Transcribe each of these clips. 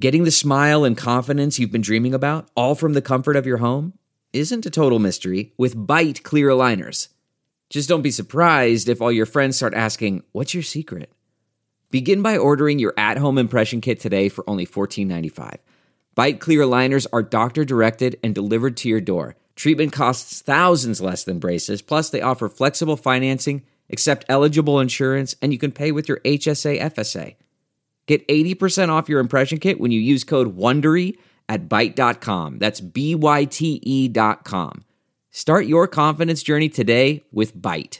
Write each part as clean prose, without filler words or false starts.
Getting the smile and confidence you've been dreaming about, all from the comfort of your home, isn't a total mystery with Byte clear aligners. Just don't be surprised if all your friends start asking, "What's your secret?" Begin by ordering your at-home impression kit today for only $14.95. Byte clear aligners are doctor-directed and delivered to your door. Treatment costs thousands less than braces, plus they offer flexible financing, accept eligible insurance, and you can pay with your HSA FSA. Get 80% off your impression kit when you use code WONDERY at Byte.com. That's BYTE.com. Start your confidence journey today with Byte.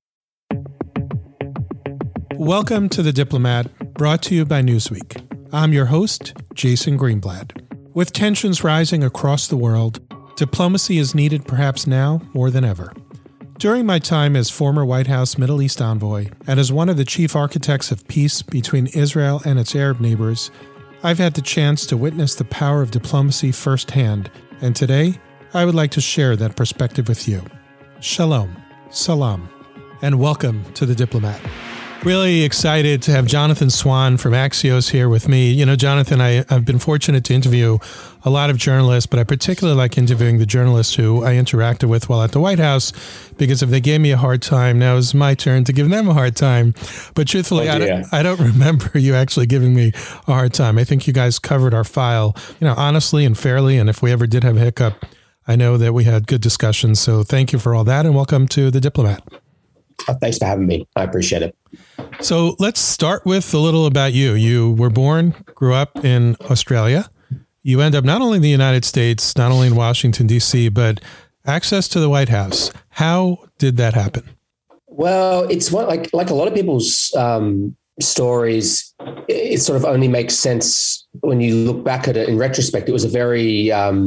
Welcome to The Diplomat, brought to you by Newsweek. I'm your host, Jason Greenblatt. With tensions rising across the world, diplomacy is needed perhaps now more than ever. During my time as former White House Middle East envoy and as one of the chief architects of peace between Israel and its Arab neighbors, I've had the chance to witness the power of diplomacy firsthand, and today I would like to share that perspective with you. Shalom, salam, and welcome to The Diplomat. Really excited to have Jonathan Swan from Axios here with me. You know, Jonathan, I've been fortunate to interview a lot of journalists, but I particularly like interviewing the journalists who I interacted with while at the White House, because if they gave me a hard time, now it's my turn to give them a hard time. But truthfully, I don't remember you actually giving me a hard time. I think you guys covered our file, honestly and fairly. And if we ever did have a hiccup, I know that we had good discussions. So thank you for all that, and welcome to The Diplomat. Thanks for having me. I appreciate it. So let's start with a little about you. You were born, grew up in Australia. You end up not only in the United States, not only in Washington, D.C., but access to the White House. How did that happen? Well, it's like a lot of people's stories, it sort of only makes sense when you look back at it in retrospect. It was a very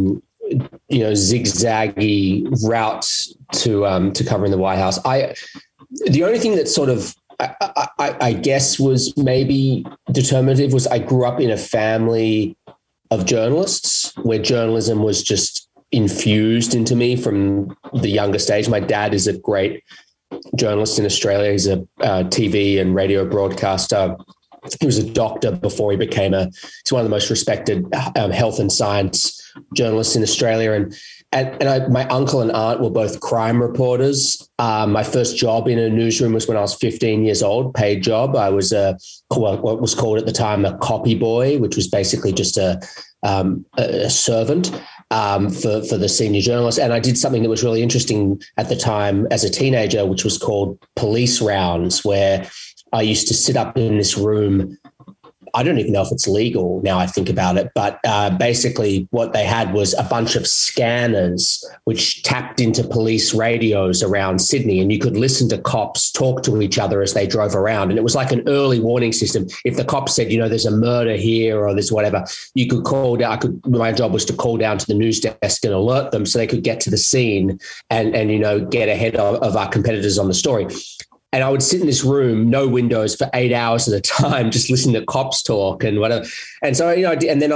zigzaggy route to covering the White House. The only thing that sort of, I guess, was maybe determinative was I grew up in a family of journalists where journalism was just infused into me from the youngest age. My dad is a great journalist in Australia. He's a TV and radio broadcaster. He was a doctor before he became he's one of the most respected health and science journalists in Australia. And my uncle and aunt were both crime reporters. My first job in a newsroom was when I was 15 years old, paid job. I was what was called at the time a copy boy, which was basically just a servant for the senior journalist. And I did something that was really interesting at the time as a teenager, which was called police rounds, where I used to sit up in this room. I don't even know if it's legal now I think about it, but basically what they had was a bunch of scanners which tapped into police radios around Sydney, and you could listen to cops talk to each other as they drove around. And it was like an early warning system. If the cops said, there's a murder here or there's whatever, you could call down. My job was to call down to the news desk and alert them so they could get to the scene and get ahead of our competitors on the story. And I would sit in this room, no windows, for 8 hours at a time, just listening to cops talk and whatever. And so, I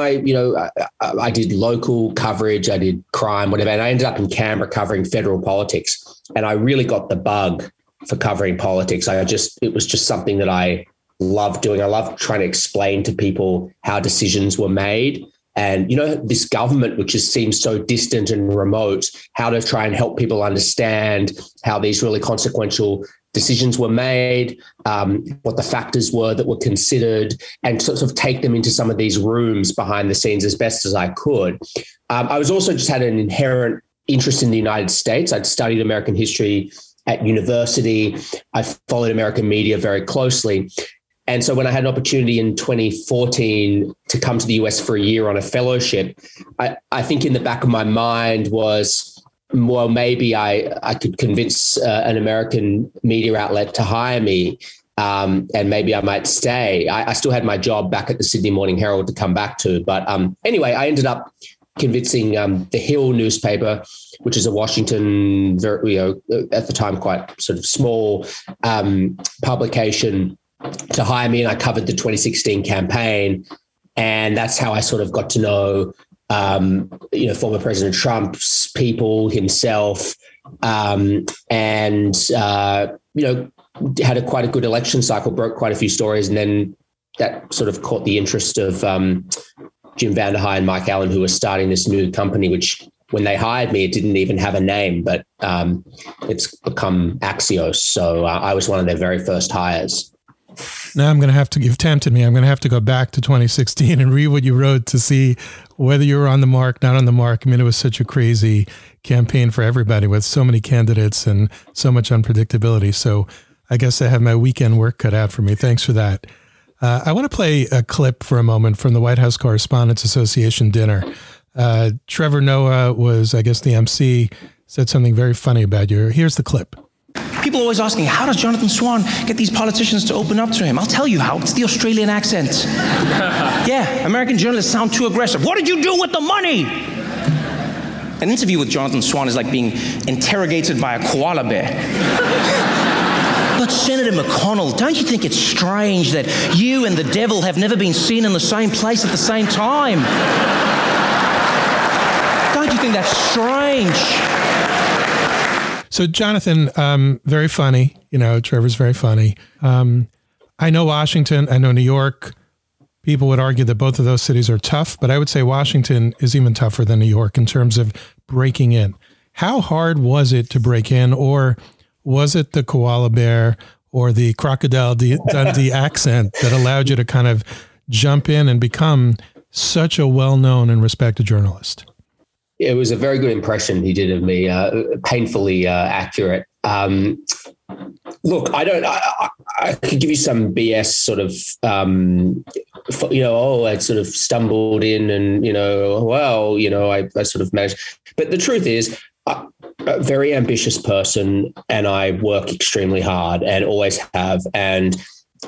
did local coverage, I did crime, whatever. And I ended up in Canberra covering federal politics. And I really got the bug for covering politics. It was just something that I loved doing. I loved trying to explain to people how decisions were made. And, this government, which just seems so distant and remote, how to try and help people understand how these really consequential decisions were made, what the factors were that were considered, and sort of take them into some of these rooms behind the scenes as best as I could. I was also just had an inherent interest in the United States. I'd studied American history at university. I followed American media very closely. And so when I had an opportunity in 2014 to come to the US for a year on a fellowship, I think in the back of my mind was, well, maybe I could convince an American media outlet to hire me, and maybe I might stay. I still had my job back at the Sydney Morning Herald to come back to. But anyway, I ended up convincing the Hill newspaper, which is a Washington, at the time quite sort of small publication, to hire me. And I covered the 2016 campaign. And that's how I sort of got to know former President Trump's people, himself, and had quite a good election cycle, broke quite a few stories, and then that sort of caught the interest of Jim Vanderheij and Mike Allen, who were starting this new company, which when they hired me, it didn't even have a name, but it's become Axios. So I was one of their very first hires. Now you've tempted me. I'm going to have to go back to 2016 and read what you wrote to see whether you were on the mark, not on the mark. I mean, it was such a crazy campaign for everybody with so many candidates and so much unpredictability. So I guess I have my weekend work cut out for me. Thanks for that. I want to play a clip for a moment from the White House Correspondents Association dinner. Trevor Noah was, I guess, the MC, said something very funny about you. Here's the clip. People are always asking, how does Jonathan Swan get these politicians to open up to him? I'll tell you how. It's the Australian accent. Yeah, American journalists sound too aggressive. What did you do with the money? An interview with Jonathan Swan is like being interrogated by a koala bear. But Senator McConnell, don't you think it's strange that you and the devil have never been seen in the same place at the same time? Don't you think that's strange? So, Jonathan, very funny. You know, Trevor's very funny. I know Washington. I know New York. People would argue that both of those cities are tough, but I would say Washington is even tougher than New York in terms of breaking in. How hard was it to break in, or was it the koala bear or the Crocodile Dundee accent that allowed you to kind of jump in and become such a well-known and respected journalist? It was a very good impression he did of me, painfully accurate. Look, I could give you some BS sort of, I sort of stumbled in and, I sort of managed. But the truth is, a very ambitious person, and I work extremely hard and always have, and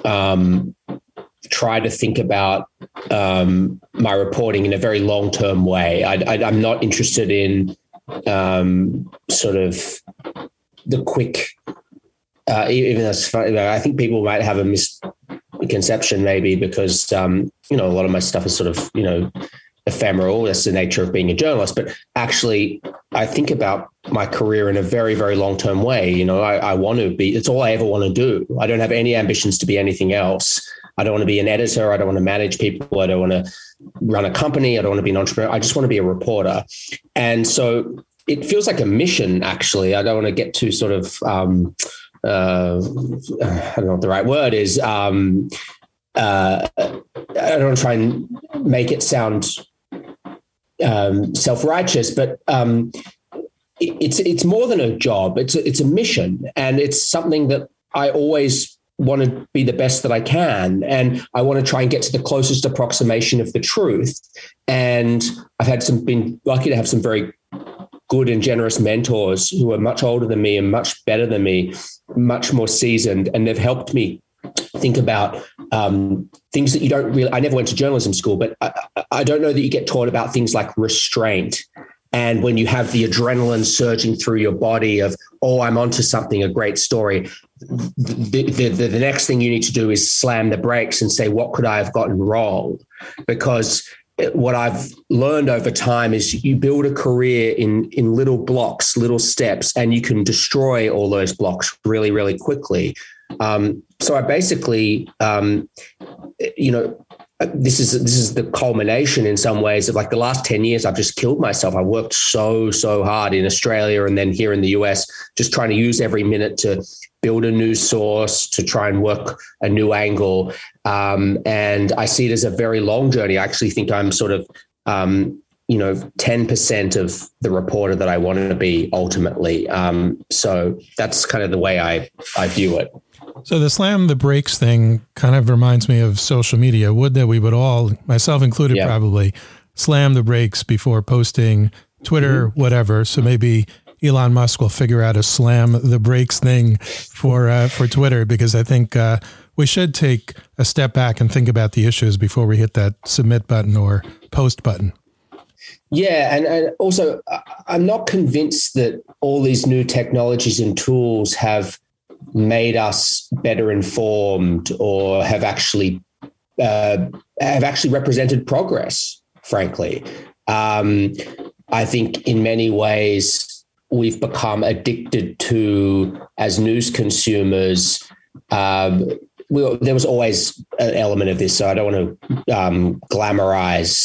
try to think about my reporting in a very long-term way. I'm not interested in sort of the quick, even that's funny. I think people might have a misconception maybe because, a lot of my stuff is sort of, ephemeral. That's the nature of being a journalist. But actually, I think about my career in a very, very long-term way. I want to be, it's all I ever want to do. I don't have any ambitions to be anything else. I don't want to be an editor. I don't want to manage people. I don't want to run a company. I don't want to be an entrepreneur. I just want to be a reporter. And so it feels like a mission, actually. I don't want to get too sort of, I don't know what the right word is. I don't want to try and make it sound self-righteous, but it's more than a job. It's a mission, and it's something that I always want to be the best that I can. And I want to try and get to the closest approximation of the truth. And I've been lucky to have some very good and generous mentors who are much older than me and much better than me, much more seasoned. And they've helped me think about things that you don't really, I never went to journalism school, but I don't know that you get taught about things like restraint. And when you have the adrenaline surging through your body of, oh, I'm onto something, a great story, the next thing you need to do is slam the brakes and say, what could I have gotten wrong? Because what I've learned over time is you build a career in little blocks, little steps, and you can destroy all those blocks really, really quickly. So I basically, this is the culmination in some ways of like the last 10 years, I've just killed myself. I worked so hard in Australia and then here in the US, just trying to use every minute to build a new source, to try and work a new angle. And I see it as a very long journey. I actually think I'm sort of, 10% of the reporter that I want to be ultimately. So that's kind of the way I view it. So the slam the brakes thing kind of reminds me of social media. Would that we would all, myself included, probably slam the brakes before posting Twitter, whatever. So maybe Elon Musk will figure out a slam the brakes thing for Twitter, because I think we should take a step back and think about the issues before we hit that submit button or post button. Yeah. And also, I'm not convinced that all these new technologies and tools have made us better informed or have actually represented progress, frankly. I think in many ways we've become addicted to, as news consumers, there was always an element of this, so I don't want to glamorize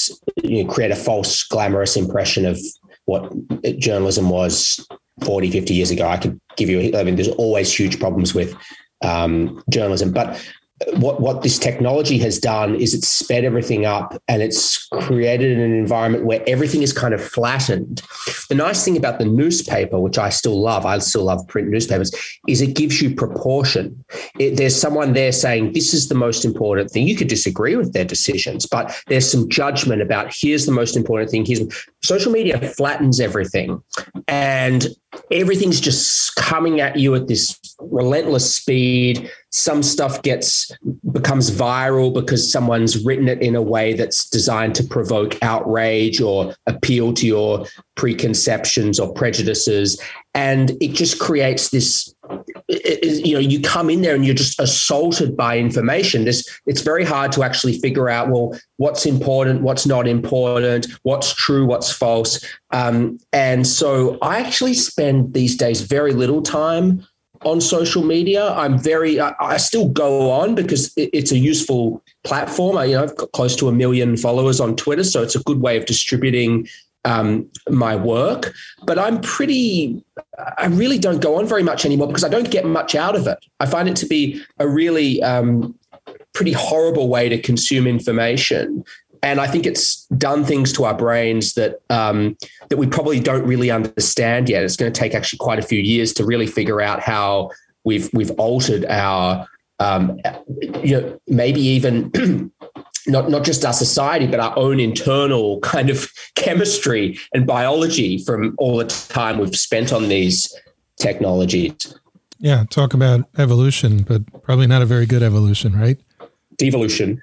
create a false, glamorous impression of what journalism was 40, 50 years ago. I could give you, there's always huge problems with journalism, but what this technology has done is it's sped everything up and it's created an environment where everything is kind of flattened. The nice thing about the newspaper, which I still love print newspapers, is it gives you proportion. There's someone there saying, this is the most important thing. You could disagree with their decisions, but there's some judgment about here's the most important thing. Social media flattens everything and everything's just coming at you at this relentless speed. Some stuff becomes viral because someone's written it in a way that's designed to provoke outrage or appeal to your preconceptions or prejudices. And it just creates this, you come in there and you're just assaulted by information. It's very hard to actually figure out, well, what's important, what's not important, what's true, what's false. And so I actually spend these days very little time on social media. I still go on because it's a useful platform. I've got close to 1 million followers on Twitter, so it's a good way of distributing my work. But I really don't go on very much anymore because I don't get much out of it. I find it to be a really pretty horrible way to consume information. And I think it's done things to our brains that we probably don't really understand yet. It's going to take actually quite a few years to really figure out how we've altered our, maybe even not just our society, but our own internal kind of chemistry and biology from all the time we've spent on these technologies. Yeah, talk about evolution, but probably not a very good evolution, right? Devolution.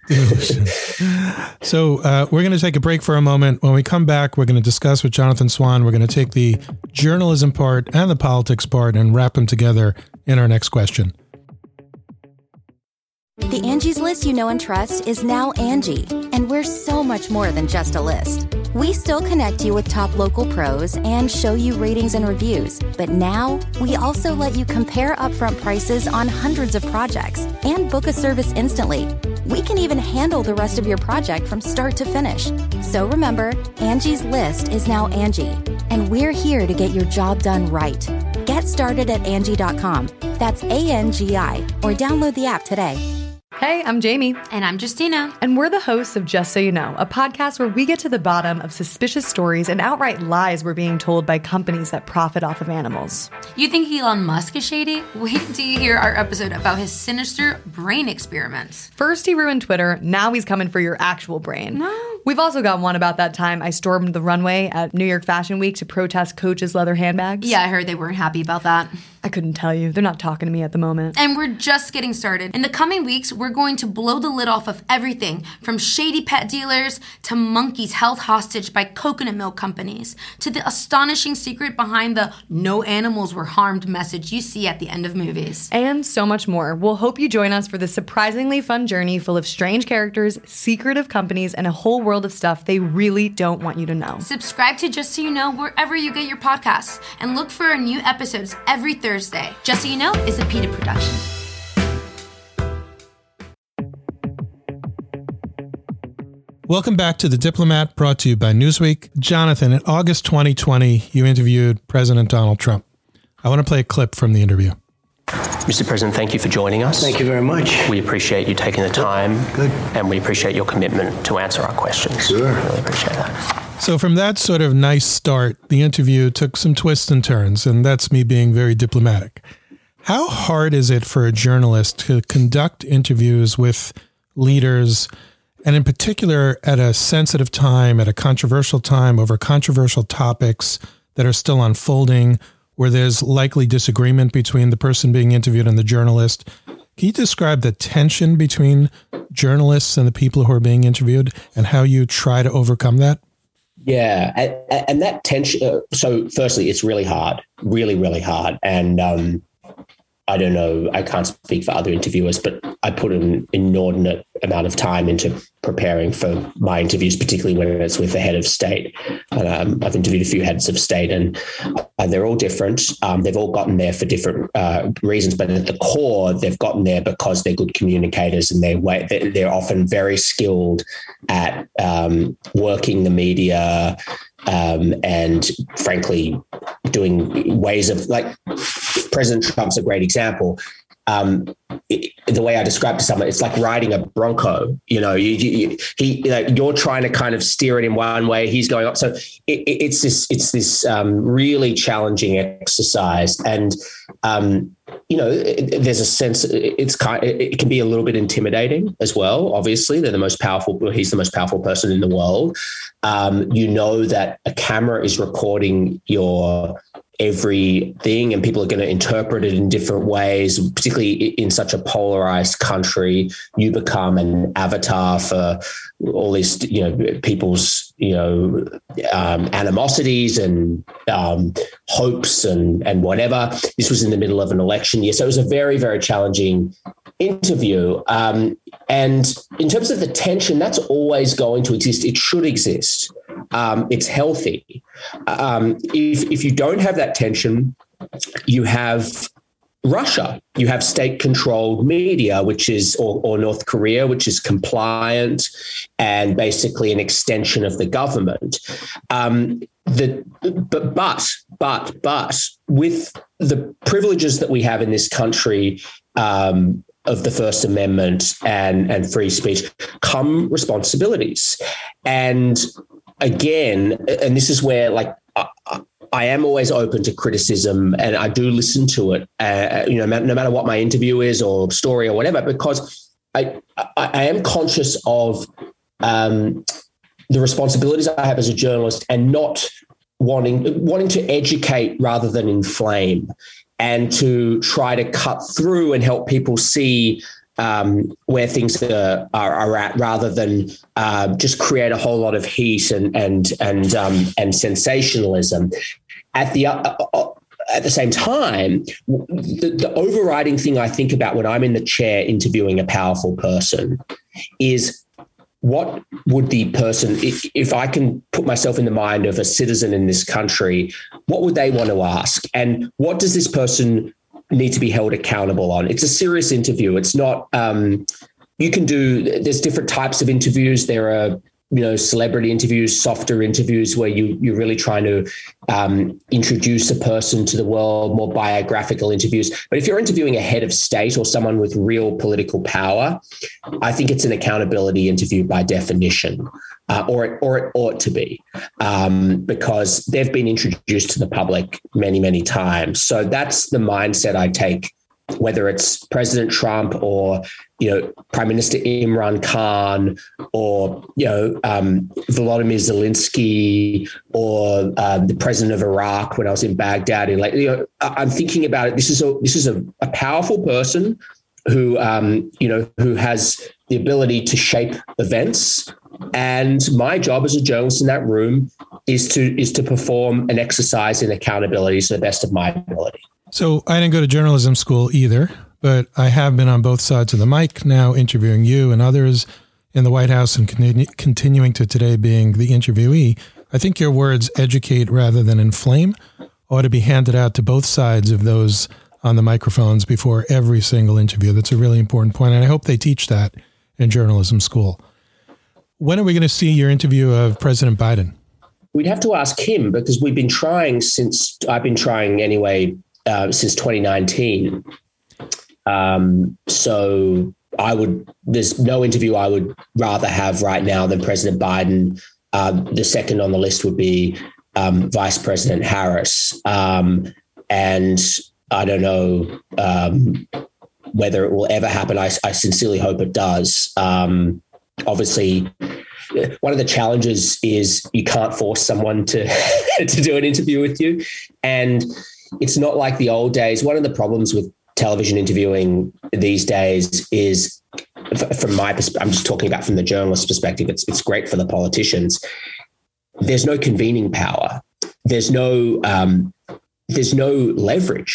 So we're going to take a break for a moment. When we come back, we're going to discuss with Jonathan Swan. We're going to take the journalism part and the politics part and wrap them together in our next question. The Angie's List you know and trust is now Angie, and we're so much more than just a list. We still connect you with top local pros and show you ratings and reviews, but now we also let you compare upfront prices on hundreds of projects and book a service instantly. We can even handle the rest of your project from start to finish. So remember, Angie's List is now Angie, and we're here to get your job done right. Get started at Angie.com. That's ANGI, or download the app today. Hey, I'm Jamie. And I'm Justina. And we're the hosts of Just So You Know, a podcast where we get to the bottom of suspicious stories and outright lies we're being told by companies that profit off of animals. You think Elon Musk is shady? Wait till you hear our episode about his sinister brain experiments. First he ruined Twitter, now he's coming for your actual brain. No. We've also got one about that time I stormed the runway at New York Fashion Week to protest Coach's leather handbags. Yeah, I heard they weren't happy about that. I couldn't tell you. They're not talking to me at the moment. And we're just getting started. In the coming weeks, we're going to blow the lid off of everything from shady pet dealers to monkeys held hostage by coconut milk companies to the astonishing secret behind the no animals were harmed message you see at the end of movies. And so much more. We'll hope you join us for this surprisingly fun journey full of strange characters, secretive companies, and a whole world of stuff they really don't want you to know. Subscribe to Just So You Know wherever you get your podcasts and look for our new episodes every Thursday. Just So You Know is a PETA production. Welcome back to The Diplomat, brought to you by Newsweek. Jonathan, in August 2020, you interviewed President Donald Trump. I want to play a clip from the interview. Mr. President, thank you for joining us. Thank you very much. We appreciate you taking the time. Good. And we appreciate your commitment to answer our questions. Sure. We really appreciate that. So from that sort of nice start, the interview took some twists and turns, and that's me being very diplomatic. How hard is it for a journalist to conduct interviews with leaders, and in particular at a sensitive time, at a controversial time, over controversial topics that are still unfolding, where there's likely disagreement between the person being interviewed and the journalist? Can you describe the tension between journalists and the people who are being interviewed and how you try to overcome that? Yeah. And that tension. So firstly, it's really hard, really, really hard. And I don't know, I can't speak for other interviewers, but I put an inordinate amount of time into preparing for my interviews, particularly when it's with the head of state. And I've interviewed a few heads of state, and they're all different. They've all gotten there for different reasons, but at the core, they've gotten there because they're good communicators, and they're often very skilled at working the media, and frankly, doing ways of, like, President Trump's a great example. The way I describe to someone, it's like riding a Bronco. You know, you're trying to kind of steer it in one way, he's going up. So it's this really challenging exercise, and there's a sense it can be a little bit intimidating as well. Obviously, he's the most powerful person in the world. That a camera is recording your everything, and people are going to interpret it in different ways, particularly in such a polarized country. You become an avatar for all these, people's, animosities and hopes and whatever. This was in the middle of an election year. So it was a very, very challenging interview. And in terms of the tension, that's always going to exist. It should exist. It's healthy. If you don't have that tension, you have Russia, you have state-controlled media, or North Korea, which is compliant and basically an extension of the government. But with the privileges that we have in this country, of the First Amendment and free speech, come responsibilities. And again, and this is where, like, I am always open to criticism, and I do listen to it, no matter what my interview is or story or whatever, because I am conscious of the responsibilities I have as a journalist, and not wanting to educate rather than inflame, and to try to cut through and help people see where things are at, rather than just create a whole lot of heat and sensationalism. At the same time, the overriding thing I think about when I'm in the chair interviewing a powerful person is, what would the person, if I can put myself in the mind of a citizen in this country, what would they want to ask? And what does this person need to be held accountable on? It's a serious interview. It's not, there's different types of interviews. There are, celebrity interviews, softer interviews where you're really trying to introduce a person to the world, more biographical interviews. But if you're interviewing a head of state or someone with real political power, I think it's an accountability interview by definition, or it ought to be, because they've been introduced to the public many, many times. So that's the mindset I take, whether it's President Trump or, Prime Minister Imran Khan, or, Volodymyr Zelensky, or the president of Iraq when I was in Baghdad. And I'm thinking about it. This is a powerful person who has the ability to shape events. And my job as a journalist in that room is to perform an exercise in accountability to the best of my ability. So I didn't go to journalism school either, but I have been on both sides of the mic now, interviewing you and others in the White House, and continuing to today being the interviewee. I think your words, educate rather than inflame, ought to be handed out to both sides of those on the microphones before every single interview. That's a really important point, and I hope they teach that in journalism school. When are we going to see your interview of President Biden? We'd have to ask him, because we've been trying since 2019. So there's no interview I would rather have right now than President Biden. The second on the list would be Vice President Harris. And I don't know whether it will ever happen. I sincerely hope it does. Obviously, one of the challenges is you can't force someone to do an interview with you. And it's not like the old days. One of the problems with television interviewing these days is, from my perspective, I'm just talking about from the journalist perspective, it's great for the politicians. There's no convening power. There's no leverage.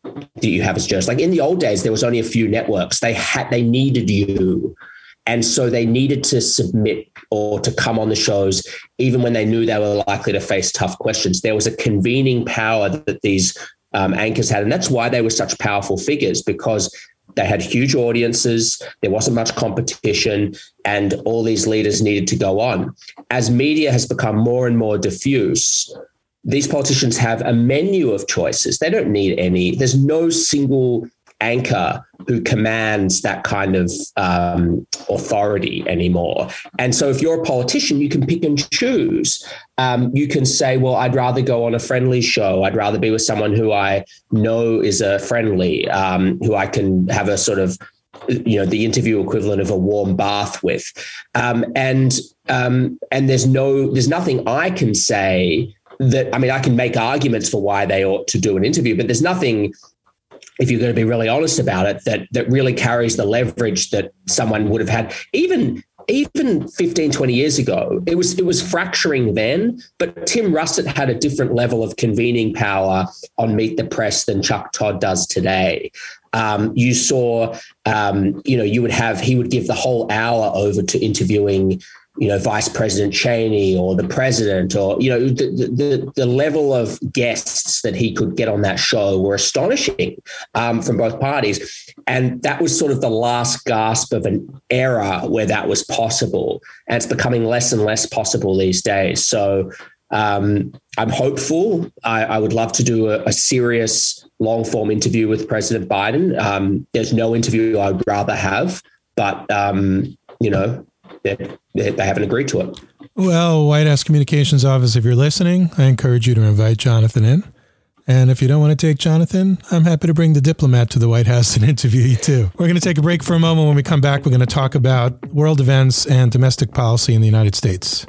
that you have as journalists. Like in the old days, there was only a few networks. They needed you. And so they needed to submit or to come on the shows, even when they knew they were likely to face tough questions. There was a convening power that these anchors had. And that's why they were such powerful figures, because they had huge audiences. There wasn't much competition, and all these leaders needed to go on. As media has become more and more diffuse, these politicians have a menu of choices. They don't need any. There's no single anchor who commands that kind of authority anymore. And so if you're a politician, you can pick and choose. You can say, well, I'd rather go on a friendly show. I'd rather be with someone who I know is a friendly, who I can have a sort of, the interview equivalent of a warm bath with. And there's nothing I can say that, I can make arguments for why they ought to do an interview, but there's nothing, if you're going to be really honest about it, that really carries the leverage that someone would have had. Even 15, 20 years ago, it was fracturing then, but Tim Russert had a different level of convening power on Meet the Press than Chuck Todd does today. You saw, he would give the whole hour over to interviewing Vice President Cheney or the president, or, the level of guests that he could get on that show were astonishing from both parties. And that was sort of the last gasp of an era where that was possible. And it's becoming less and less possible these days. So I'm hopeful. I would love to do a serious long form interview with President Biden. There's no interview I'd rather have, but, they haven't agreed to it. Well, White House Communications Office, if you're listening, I encourage you to invite Jonathan in. And if you don't want to take Jonathan, I'm happy to bring the diplomat to the White House and interview you too. We're going to take a break for a moment. When we come back, we're going to talk about world events and domestic policy in the United States.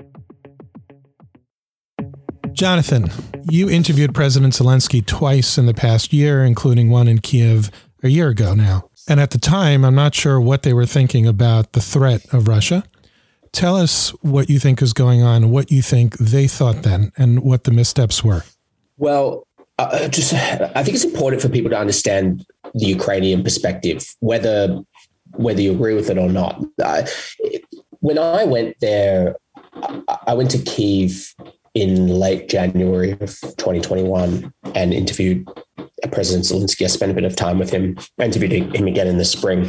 Jonathan, you interviewed President Zelensky twice in the past year, including one in Kiev a year ago now. And at the time, I'm not sure what they were thinking about the threat of Russia. Tell us what you think is going on, what you think they thought then, and what the missteps were. Well, I think it's important for people to understand the Ukrainian perspective, whether you agree with it or not. When I went there, I went to Kyiv in late January of 2021 and interviewed President Zelensky. I spent a bit of time with him. I interviewed him again in the spring.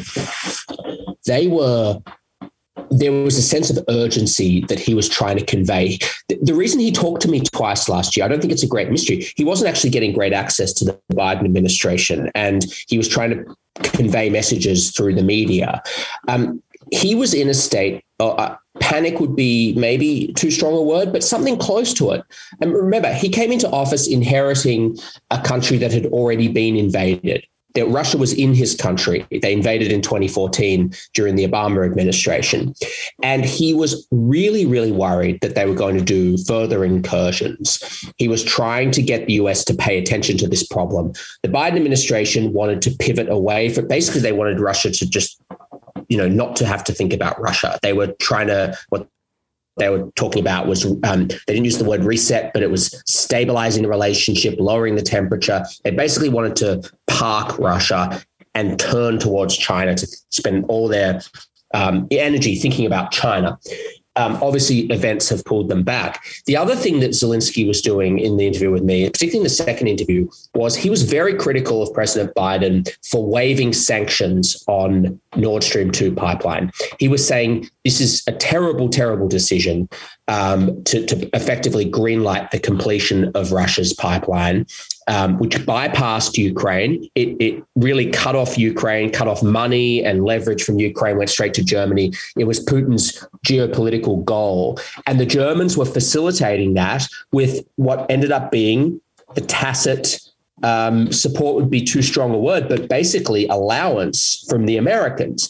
There was a sense of urgency that he was trying to convey. The reason he talked to me twice last year, I don't think it's a great mystery. He wasn't actually getting great access to the Biden administration, and he was trying to convey messages through the media. He was in a state, panic would be maybe too strong a word, but something close to it. And remember, he came into office inheriting a country that had already been invaded. That Russia was in his country. They invaded in 2014 during the Obama administration. And he was really, really worried that they were going to do further incursions. He was trying to get the US to pay attention to this problem. The Biden administration wanted to pivot away from, basically they wanted Russia to just, not to have to think about Russia. They were what they were talking about was, they didn't use the word reset, but it was stabilizing the relationship, lowering the temperature. They basically wanted to park Russia and turn towards China, to spend all their energy thinking about China. Obviously, events have pulled them back. The other thing that Zelensky was doing in the interview with me, particularly in the second interview, was he was very critical of President Biden for waiving sanctions on Nord Stream 2 pipeline. He was saying this is a terrible, terrible decision to effectively greenlight the completion of Russia's pipeline, which bypassed Ukraine. It really cut off Ukraine, cut off money and leverage from Ukraine, went straight to Germany. It was Putin's geopolitical goal. And the Germans were facilitating that with what ended up being the tacit support would be too strong a word, but basically allowance from the Americans.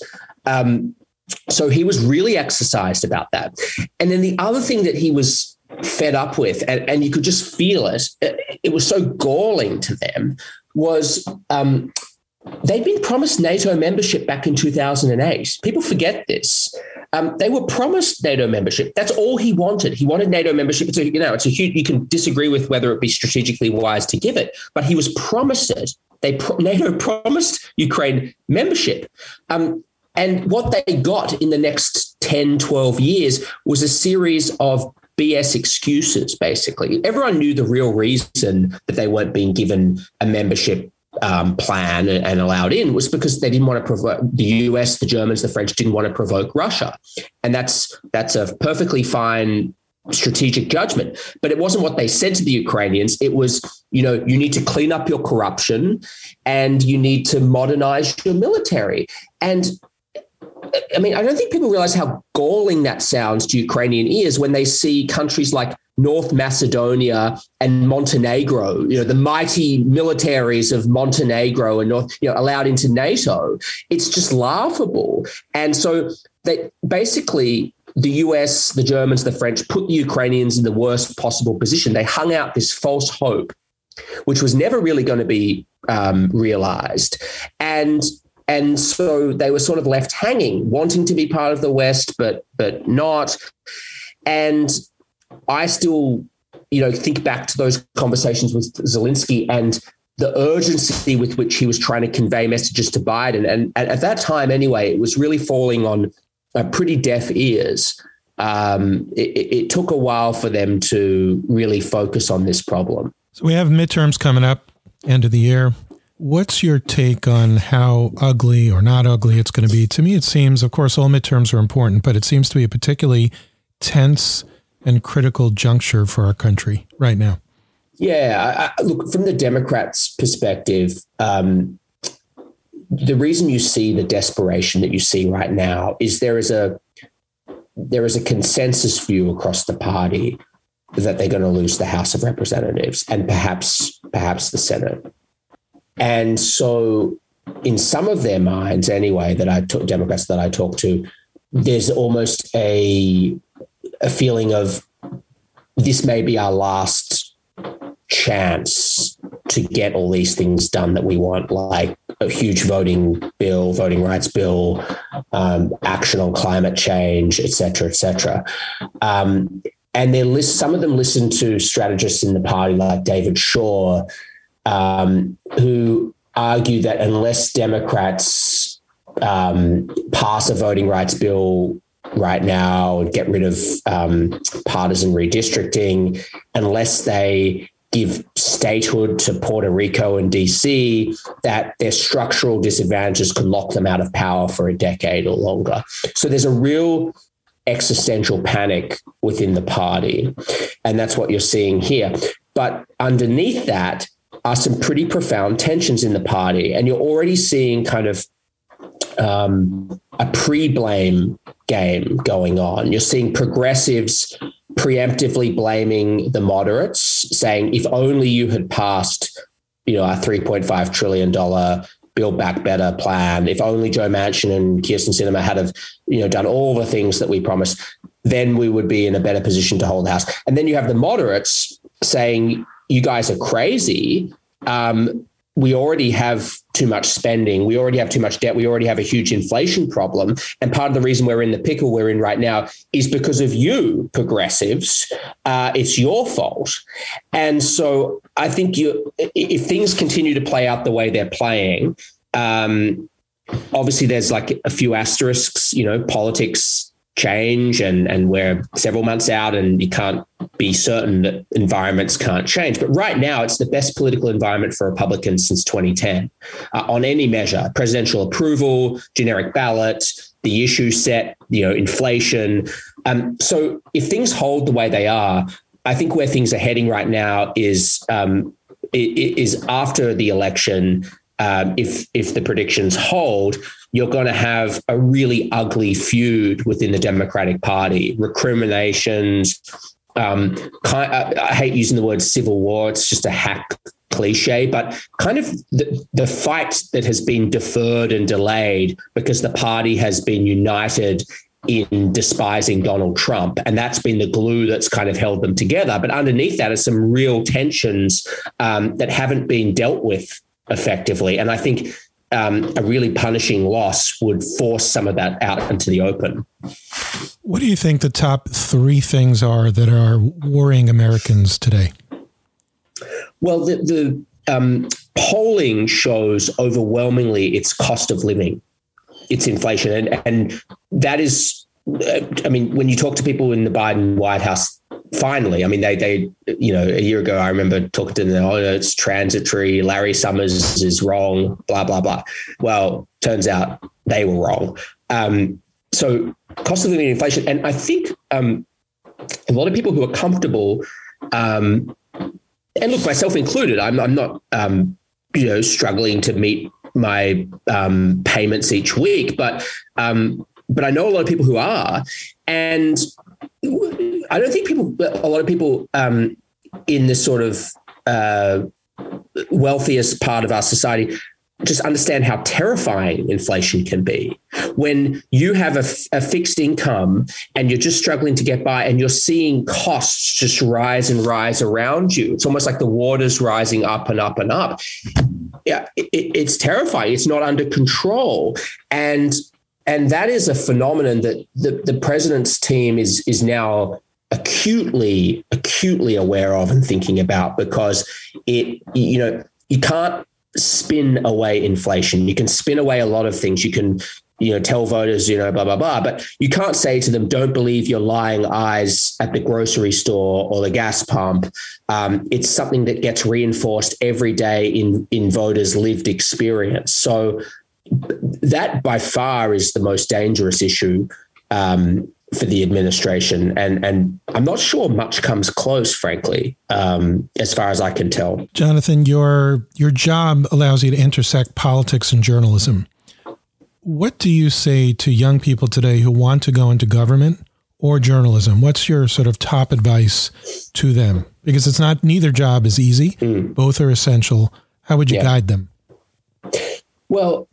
So he was really exercised about that. And then the other thing that he was fed up with, and you could just feel it was so galling to them, was they'd been promised NATO membership back in 2008. People forget this. They were promised NATO membership. That's all he wanted. He wanted NATO membership. It's a huge, you can disagree with whether it be strategically wise to give it, but he was promised it. NATO promised Ukraine membership. And what they got in the next 10, 12 years was a series of BS excuses, basically. Everyone knew the real reason that they weren't being given a membership plan and allowed in was because they didn't want to provoke the US, the Germans, the French didn't want to provoke Russia. And that's a perfectly fine strategic judgment. But it wasn't what they said to the Ukrainians. It was, you need to clean up your corruption and you need to modernize your military. And I mean, I don't think people realize how galling that sounds to Ukrainian ears when they see countries like North Macedonia and Montenegro, the mighty militaries of Montenegro and allowed into NATO. It's just laughable. And so they basically, the US, the Germans, the French put the Ukrainians in the worst possible position. They hung out this false hope, which was never really going to be realized. And so they were sort of left hanging, wanting to be part of the West, but not. And I still, think back to those conversations with Zelensky and the urgency with which he was trying to convey messages to Biden. And at that time, anyway, it was really falling on pretty deaf ears. It took a while for them to really focus on this problem. So we have midterms coming up, end of the year. What's your take on how ugly or not ugly it's going to be? To me, it seems, of course, all midterms are important, but it seems to be a particularly tense and critical juncture for our country right now. Yeah, look, from the Democrats' perspective, the reason you see the desperation that you see right now is there is a consensus view across the party that they're going to lose the House of Representatives and perhaps the Senate. And so in some of their minds anyway, Democrats that I talk to, there's almost a feeling of this may be our last chance to get all these things done that we want, like a huge voting rights bill, action on climate change, et cetera, et cetera. And some of them listen to strategists in the party like David Shaw, who argue that unless Democrats pass a voting rights bill right now and get rid of partisan redistricting, unless they give statehood to Puerto Rico and DC, that their structural disadvantages could lock them out of power for a decade or longer. So there's a real existential panic within the party, and that's what you're seeing here. But underneath that are some pretty profound tensions in the party. And you're already seeing kind of a pre-blame game going on. You're seeing progressives preemptively blaming the moderates, saying, if only you had passed, a $3.5 trillion Build Back Better plan, if only Joe Manchin and Kyrsten Sinema had done all the things that we promised, then we would be in a better position to hold the House. And then you have the moderates saying, you guys are crazy. We already have too much spending. We already have too much debt. We already have a huge inflation problem. And part of the reason we're in the pickle we're in right now is because of you, progressives. It's your fault. And so I think if things continue to play out the way they're playing, obviously there's like a few asterisks, politics change and we're several months out and you can't be certain that environments can't change. But right now it's the best political environment for Republicans since 2010 on any measure: presidential approval, generic ballot, the issue set, inflation. So if things hold the way they are, I think where things are heading right now is after the election. If the predictions hold, you're going to have a really ugly feud within the Democratic Party. Recriminations. I hate using the word civil war. It's just a hack cliche, but kind of the fight that has been deferred and delayed because the party has been united in despising Donald Trump. And that's been the glue that's kind of held them together. But underneath that are some real tensions that haven't been dealt with effectively. And I think a really punishing loss would force some of that out into the open. What do you think the top three things are that are worrying Americans today? Well, polling shows overwhelmingly it's cost of living, it's inflation. And that is, I mean, when you talk to people in the Biden White House, finally, I mean, they a year ago, I remember talking to them, it's transitory, Larry Summers is wrong, blah, blah, blah. Well, turns out they were wrong. So cost of living and inflation. And I think a lot of people who are comfortable, and look, myself included, I'm not, struggling to meet my payments each week, but I know a lot of people who are, and I don't think a lot of people in this sort of wealthiest part of our society just understand how terrifying inflation can be. When you have a fixed income and you're just struggling to get by and you're seeing costs just rise and rise around you, it's almost like the water's rising up and up and up. Yeah, it's terrifying. It's not under control. And that is a phenomenon that the president's team is now acutely aware of and thinking about, because you can't spin away inflation. You can spin away a lot of things. You can, tell voters, blah, blah, blah, but you can't say to them, don't believe your lying eyes at the grocery store or the gas pump. It's something that gets reinforced every day in voters' lived experience. So that by far is the most dangerous issue for the administration. And I'm not sure much comes close, frankly, as far as I can tell. Jonathan, your job allows you to intersect politics and journalism. What do you say to young people today who want to go into government or journalism? What's your sort of top advice to them? Because neither job is easy. Both are essential. How would you guide them? Well,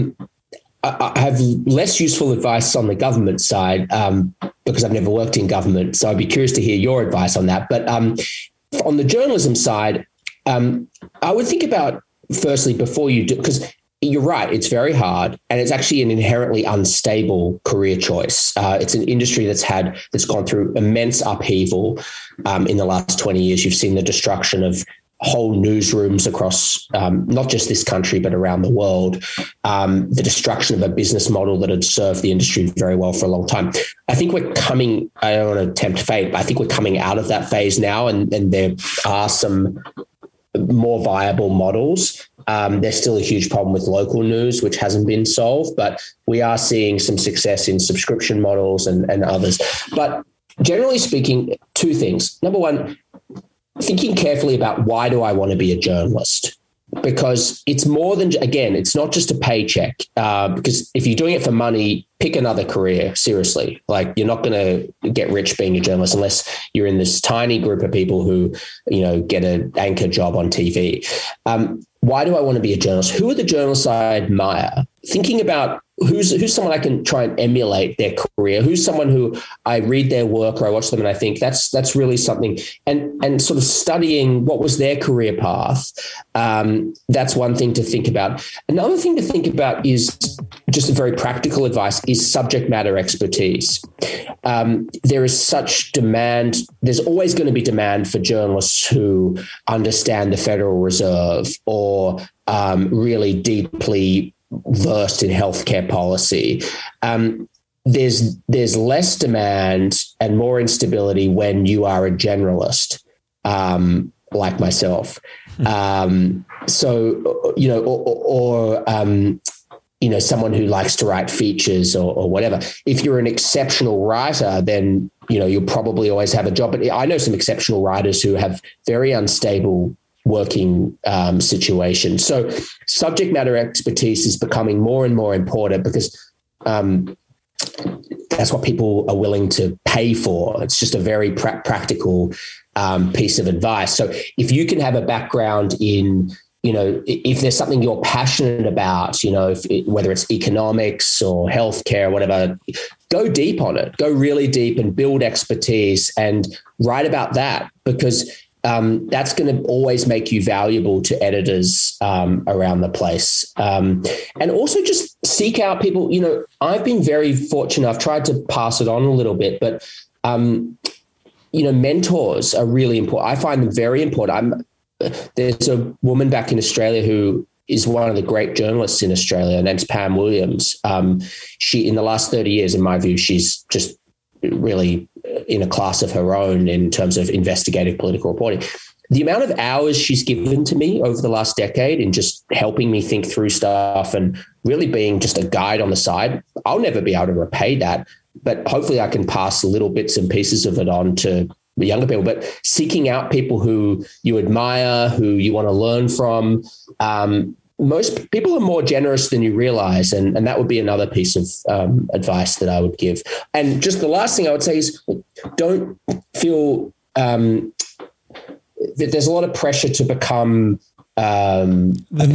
I have less useful advice on the government side because I've never worked in government. So I'd be curious to hear your advice on that. But on the journalism side, I would think about, firstly, before you do, because you're right, it's very hard, and it's actually an inherently unstable career choice. It's an industry that's gone through immense upheaval in the last 20 years. You've seen the destruction of whole newsrooms across not just this country, but around the world, the destruction of a business model that had served the industry very well for a long time. I think we're coming, I don't want to tempt fate, but I think we're coming out of that phase now, and there are some more viable models. There's still a huge problem with local news, which hasn't been solved, but we are seeing some success in subscription models and others. But generally speaking, two things. Number one, thinking carefully about, why do I want to be a journalist? Because it's more than, again, it's not just a paycheck. Because if you're doing it for money, pick another career, seriously. Like, you're not going to get rich being a journalist unless you're in this tiny group of people who, get an anchor job on TV. Why do I want to be a journalist? Who are the journalists I admire? Thinking about who's someone I can try and emulate their career, who's someone who I read their work or I watch them and I think that's really something, and sort of studying what was their career path. That's one thing to think about. Another thing to think about is just a very practical advice is subject matter expertise. There is such demand. There's always going to be demand for journalists who understand the Federal Reserve or really deeply versed in healthcare policy. There's less demand and more instability when you are a generalist, like myself. Someone who likes to write features or whatever. If you're an exceptional writer, then, you'll probably always have a job. But I know some exceptional writers who have very unstable working situations. So subject matter expertise is becoming more and more important because that's what people are willing to pay for. It's just a very practical piece of advice. So if you can have a background in, if there's something you're passionate about, whether it's economics or healthcare, whatever, go deep on it, go really deep and build expertise and write about that, because that's going to always make you valuable to editors around the place. And also just seek out people. I've been very fortunate. I've tried to pass it on a little bit, but, mentors are really important. I find them very important. there's a woman back in Australia who is one of the great journalists in Australia. Her name's Pam Williams. She, in the last 30 years, in my view, she's just really in a class of her own in terms of investigative political reporting. The amount of hours she's given to me over the last decade in just helping me think through stuff and really being just a guide on the side, I'll never be able to repay that. But hopefully I can pass little bits and pieces of it on to the younger people. But seeking out people who you admire, who you want to learn from, most people are more generous than you realize. And that would be another piece of advice that I would give. And just the last thing I would say is don't feel there's a lot of pressure to become the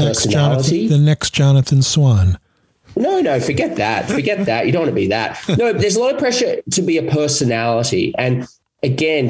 next Jonathan Swan. No, forget that. Forget that. You don't want to be that. No, there's a lot of pressure to be a personality. And again,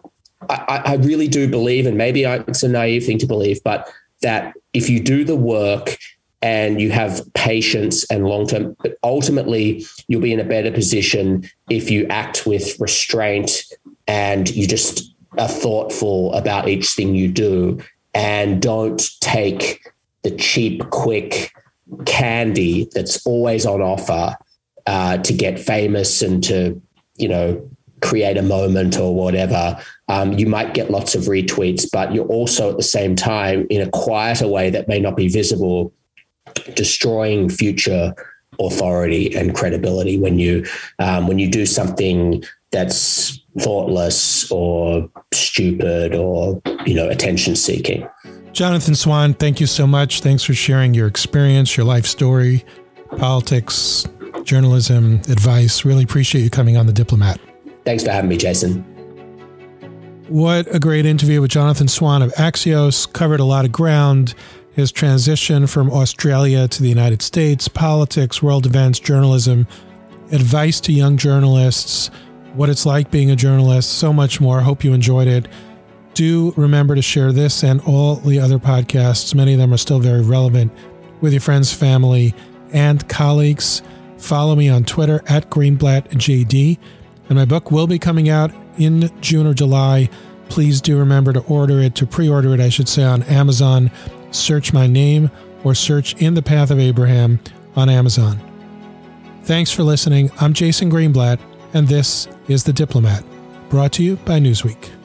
I really do believe, and maybe it's a naive thing to believe, but that if you do the work and you have patience and long-term, but ultimately you'll be in a better position if you act with restraint and you just are thoughtful about each thing you do and don't take the cheap, quick candy that's always on offer to get famous and to, create a moment or whatever. You might get lots of retweets, but you're also at the same time, in a quieter way that may not be visible, destroying future authority and credibility when you do something that's thoughtless or stupid or, attention seeking. Jonathan Swan, thank you so much. Thanks for sharing your experience, your life story, politics, journalism, advice. Really appreciate you coming on The Diplomat. Thanks for having me, Jason. What a great interview with Jonathan Swan of Axios. Covered a lot of ground. His transition from Australia to the United States, politics, world events, journalism, advice to young journalists, what it's like being a journalist, so much more. Hope you enjoyed it. Do remember to share this and all the other podcasts. Many of them are still very relevant with your friends, family, and colleagues. Follow me on Twitter at GreenblattJD. And my book will be coming out in June or July. Please do remember to pre-order it, I should say, on Amazon. Search my name or search In the Path of Abraham on Amazon. Thanks for listening. I'm Jason Greenblatt, and this is The Diplomat, brought to you by Newsweek.